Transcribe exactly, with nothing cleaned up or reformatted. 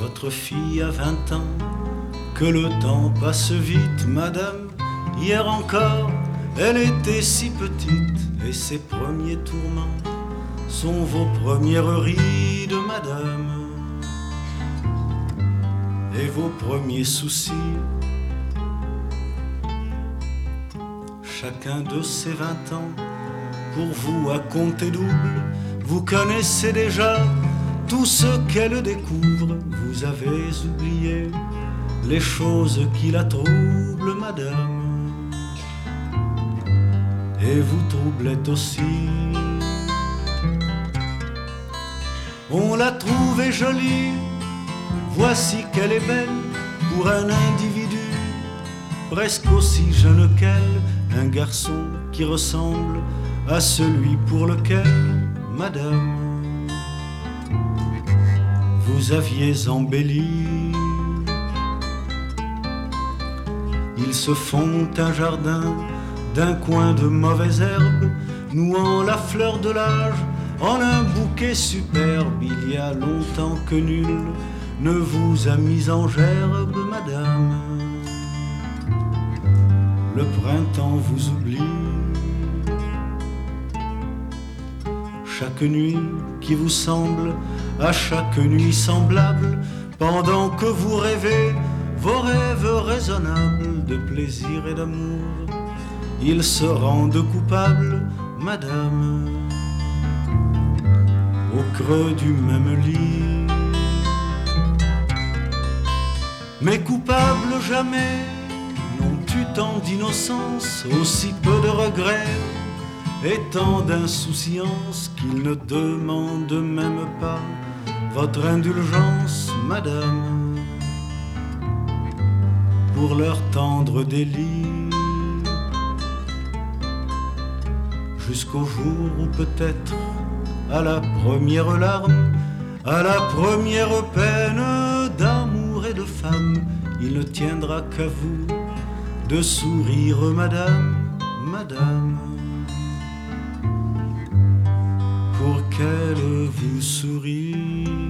Votre fille a vingt ans, que le temps passe vite, madame. Hier encore, elle était si petite, et ses premiers tourments sont vos premières rides, madame, et vos premiers soucis. Chacun de ses vingt ans, pour vous à compter double, vous connaissez déjà tout ce qu'elle découvre. Vous avez oublié les choses qui la troublent, madame, et vous troublait aussi. On l'a trouvée jolie, voici qu'elle est belle pour un individu presque aussi jeune qu'elle, un garçon qui ressemble à celui pour lequel, madame, vous aviez embelli. Ils se font un jardin d'un coin de mauvaises herbes, nouant la fleur de l'âge en un bouquet superbe. Il y a longtemps que nul ne vous a mis en gerbe, madame. Le printemps vous oublie. Chaque nuit qui vous semble à chaque nuit semblable, pendant que vous rêvez vos rêves raisonnables de plaisir et d'amour, ils se rendent coupables, madame, au creux du même lit. Mais coupables jamais n'ont eu tant d'innocence, aussi peu de regrets et tant d'insouciance, qu'ils ne demandent même pas votre indulgence, madame, pour leur tendre délit. Jusqu'au jour où peut-être, à la première larme, à la première peine d'amour et de femme, il ne tiendra qu'à vous de sourire, madame, madame, pour qu'elle vous sourie.